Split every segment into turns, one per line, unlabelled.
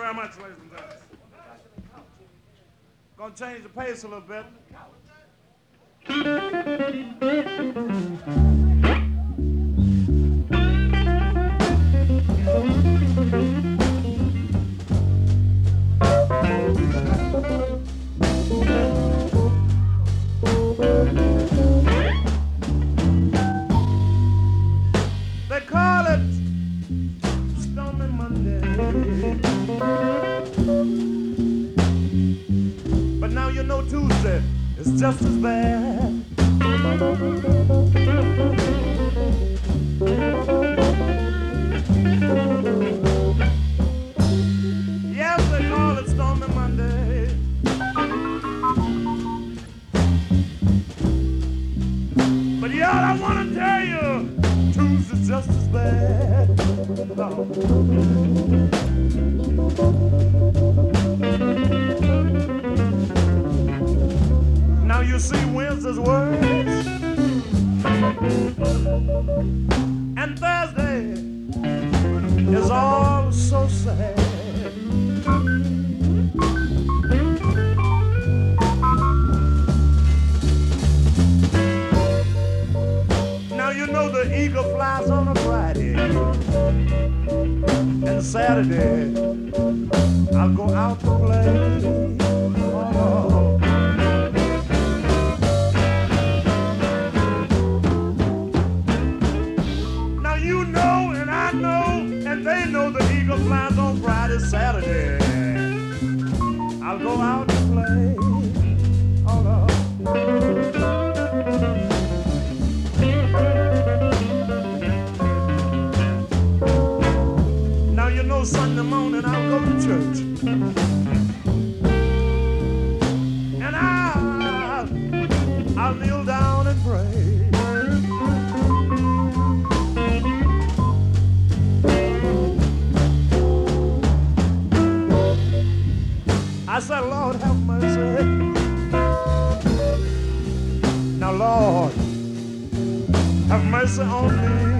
very much, ladies and gentlemen. Gonna change the pace a little bit. They call it Stormy Monday, but now you know Tuesday is just as bad. Yes, they call it Stormy Monday, but y'all, I want to tell you, Tuesday's just as bad. Oh. Now you see Wednesday's words, and Thursday is all so sad. Now you know the eagle flies on a Friday, and Saturday I'll go out to play. Oh. Now you know and I know and they know the eagle flies on Friday, Saturday I'll go out to play. Oh, Lord. Sunday morning I'll go to church, and I'll kneel down and pray. I said, Lord, have mercy. Now, Lord, have mercy on me.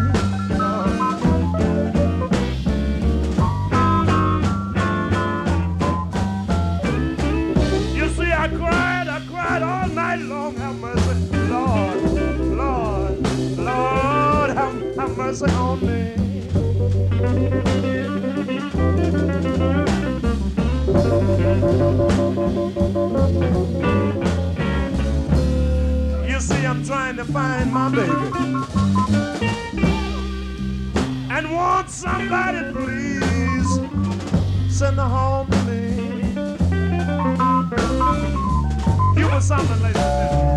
I cried all night long. Have mercy, Lord, Lord, Lord, have mercy on me. You see, I'm trying to find my baby, and won't somebody please send her home to me. You were something, ladies and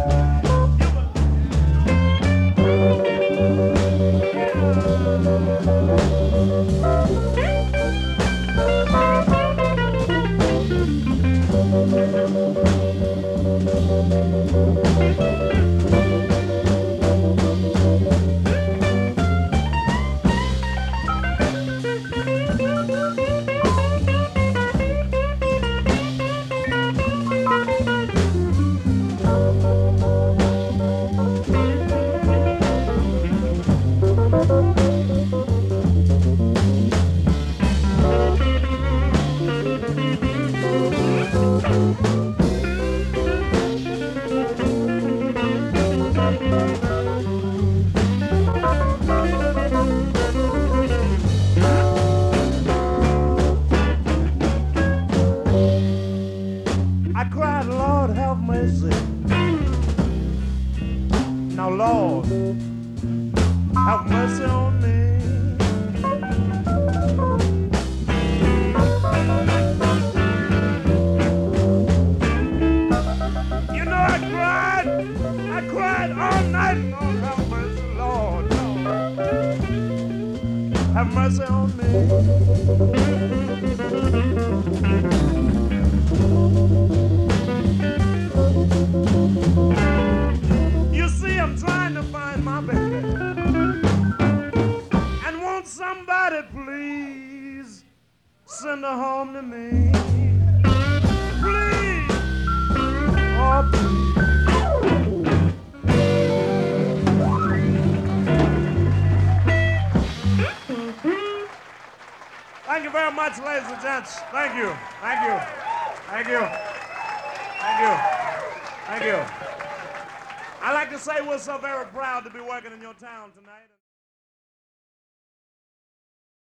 have mercy on me. You see, I'm trying to find my baby, and won't somebody please send her home to me? Please, oh please. Thank you very much, ladies and gents. Thank you. Thank you. Thank you. Thank you. Thank you. I'd like to say we're so very proud to be working in your town tonight.